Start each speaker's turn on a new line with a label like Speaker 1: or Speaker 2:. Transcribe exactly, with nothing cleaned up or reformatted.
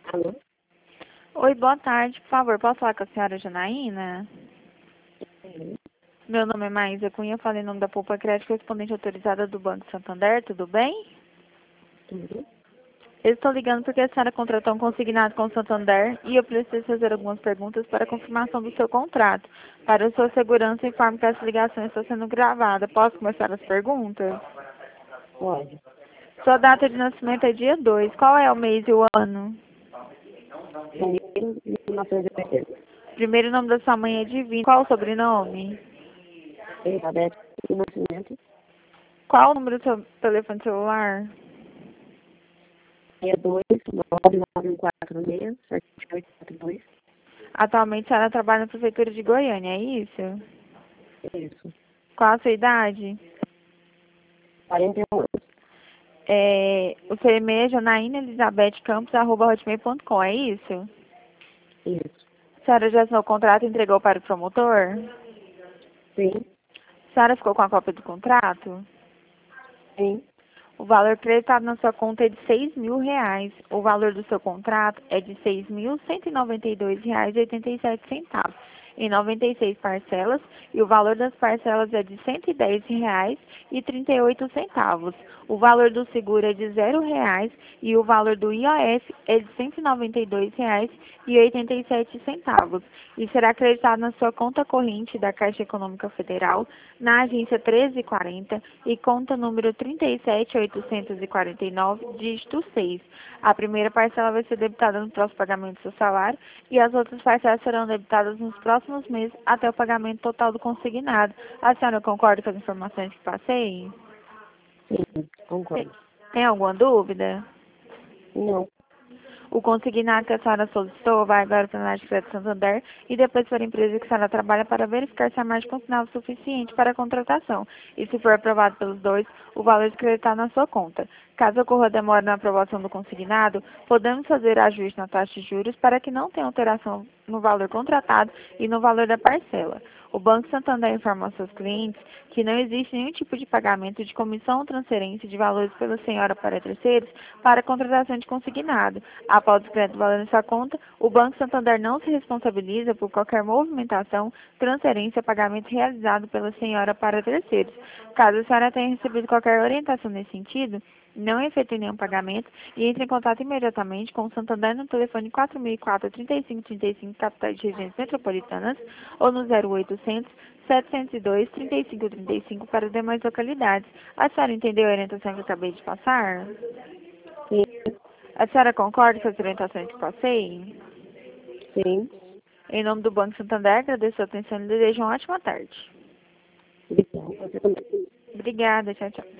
Speaker 1: Alô?
Speaker 2: Oi, boa tarde. Por favor, posso falar com a senhora Janaína?
Speaker 1: Sim.
Speaker 2: Meu nome é Maísa Cunha, eu falei em nome da Poupa Crédito, correspondente autorizada do Banco Santander, tudo bem?
Speaker 1: Tudo?
Speaker 2: Eu estou ligando porque a senhora contratou um consignado com o Santander e eu preciso fazer algumas perguntas para confirmação do seu contrato. Para a sua segurança, informe que essa ligação está sendo gravada. Posso começar as perguntas?
Speaker 1: Pode.
Speaker 2: Sua data de nascimento é dia dois. Qual é o mês e o ano?
Speaker 1: Janeiro de mil novecentos e oitenta.
Speaker 2: Primeiro nome da sua mãe é Divino. Qual o sobrenome?
Speaker 1: Elizabeth de nascimento.
Speaker 2: Qual o número do seu telefone celular?
Speaker 1: seis dois nove nove um quatro seis sete oito quatro dois.
Speaker 2: Atualmente a senhora trabalha na Prefeitura de Goiânia, é isso?
Speaker 1: Isso.
Speaker 2: Qual a sua idade?
Speaker 1: quarenta e um anos.
Speaker 2: É, o seu e-mail é janaína elizabeth campos arroba hotmail ponto com, é isso?
Speaker 1: Isso.
Speaker 2: A senhora já assinou o contrato e entregou para o promotor?
Speaker 1: Sim.
Speaker 2: A senhora ficou com a cópia do contrato?
Speaker 1: Sim.
Speaker 2: O valor creditado na sua conta é de seis mil reais. O valor do seu contrato é de seis mil cento e noventa e dois reais e oitenta e sete centavos em noventa e seis parcelas e o valor das parcelas é de cento e dez reais e trinta e oito centavos. O valor do seguro é de zero reais e o valor do I O F é de cento e noventa e dois reais e oitenta e sete centavos e será acreditado na sua conta corrente da Caixa Econômica Federal na agência treze quarenta e conta número trinta e sete mil oitocentos e quarenta e nove, dígito seis. A primeira parcela vai ser debitada no próximo pagamento do seu salário e as outras parcelas serão debitadas nos próximos meses até o pagamento total do consignado. A senhora concorda com as informações que passei?
Speaker 1: Sim.
Speaker 2: Tem,
Speaker 1: Concordo.
Speaker 2: tem alguma dúvida?
Speaker 1: Não.
Speaker 2: O consignado que a senhora solicitou vai agora para a análise de crédito Santander e depois para a empresa que a senhora trabalha para verificar se a margem consignada é suficiente para a contratação. E se for aprovado pelos dois, o valor é creditado na sua conta. Caso ocorra demora na aprovação do consignado, podemos fazer ajuste na taxa de juros para que não tenha alteração no valor contratado e no valor da parcela. O Banco Santander informa aos seus clientes que não existe nenhum tipo de pagamento de comissão ou transferência de valores pela senhora para terceiros para a contratação de consignado. Após o crédito do valor na sua conta, o Banco Santander não se responsabiliza por qualquer movimentação, transferência ou pagamento realizado pela senhora para terceiros. Caso a senhora tenha recebido qualquer orientação nesse sentido, não efetue nenhum pagamento e entre em contato imediatamente com o Santander no telefone quatro mil e quatro, trinta e cinco trinta e cinco, capitais de regiões metropolitanas, ou no zero oitocentos, setecentos e dois, trinta e cinco trinta e cinco para as demais localidades. A senhora entendeu a orientação que eu acabei de passar?
Speaker 1: Sim.
Speaker 2: A senhora concorda com as orientações que passei?
Speaker 1: Sim.
Speaker 2: Em nome do Banco Santander, agradeço a atenção e desejo uma ótima tarde.
Speaker 1: Obrigada. Você também.
Speaker 2: Obrigada, tchau, tchau.